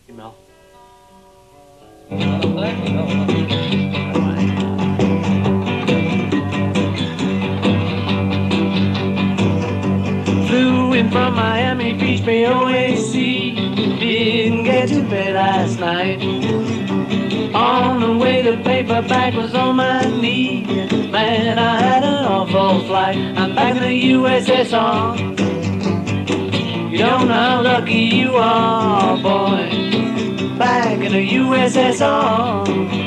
you, Mel. Flew in from Miami Beach, BOAC. Didn't get to bed last night. On the way, the paperback was on my knee. Man, I had an awful flight. I'm back in the USSR. You don't know how lucky you are, boy. Back in the USSR.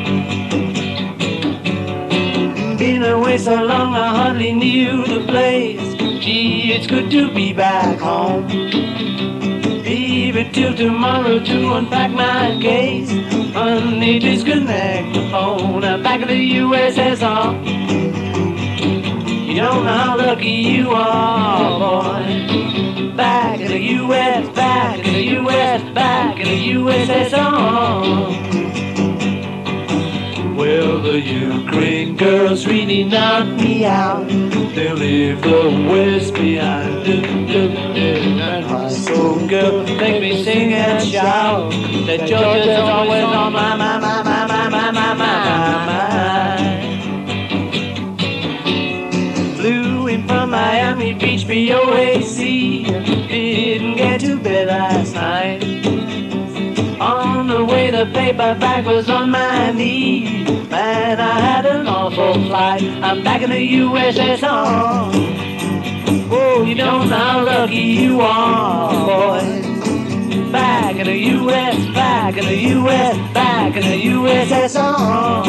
Been away so long I hardly knew the place. Gee, it's good to be back home. Leave it till tomorrow to unpack my case. Monday disconnect the phone. I'm back in the USSR. You don't know how lucky you are, boy. Back in the US, back in the US, back in the USSR. Well, the Ukraine girls really knocked me out. They'll leave the West behind. And my soul girl make me sing and shout that Georgia's always on my mind. Flew in from Miami Beach, BOAC. Didn't get to bed last night. On the way, the paperback was on my knee. Man, I had an awful flight. I'm back in the USSR. Oh, you don't know how lucky you are, boy. Back in the US, back in the US, back in the USSR.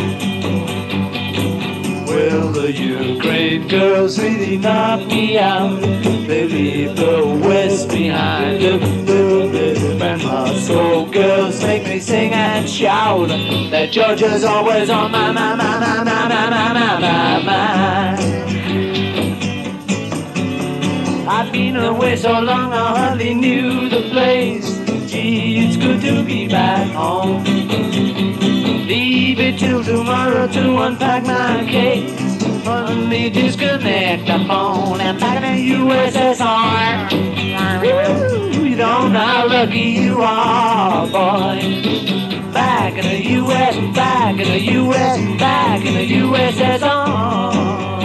Well, the Ukraine girls really knocked me out. They leave the West behind. And my soul girls make me sing and shout that Georgia's always on my mind. I've been away so long I hardly knew the place. Gee, it's good to be back home. Leave it till tomorrow to unpack my case. Monday disconnect the phone. I'm back in the USSR. Woo, you don't know how lucky you are, boy. Back in the US, back in the US, back in the USSR.